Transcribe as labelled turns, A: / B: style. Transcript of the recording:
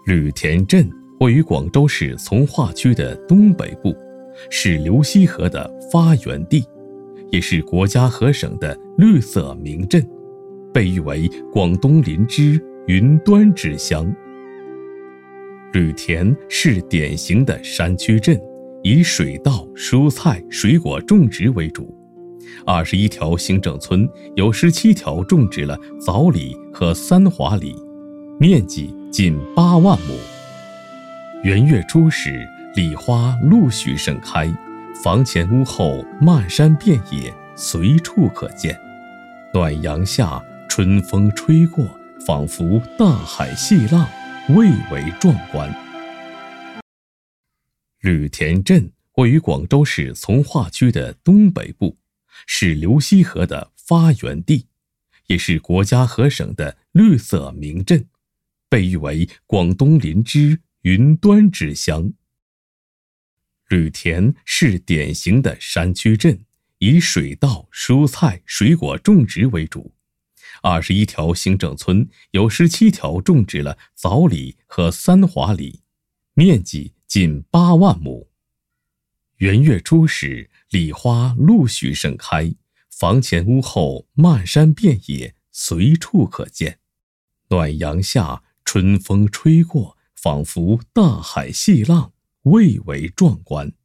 A: 吕田镇位于广州市从化区的东北部，是流溪河的发源地，也是国家和省的绿色名镇，被誉为广东林芝、云端之乡。吕田是典型的山区镇，以水稻、蔬菜、水果种植为主。21条行政村有17条种植了枣李和三华李，面积近8万亩。元月初时，李花陆续盛开，房前屋后漫山遍野，随处可见。暖阳下，春风吹过，仿佛大海细浪，蔚为壮观。吕田镇位于广州市从化区的东北部，是流溪河的发源地，也是国家和省的绿色名镇，被誉为广东林芝、云端之乡。吕田是典型的山区镇，以水稻、蔬菜、水果种植为主。21条行政村有17条种植了枣李和三华李，面积近8万亩。元月初时，李花陆续盛开，房前屋后漫山遍野，随处可见。暖阳下，春风吹过，仿佛大海细浪，蔚为壮观。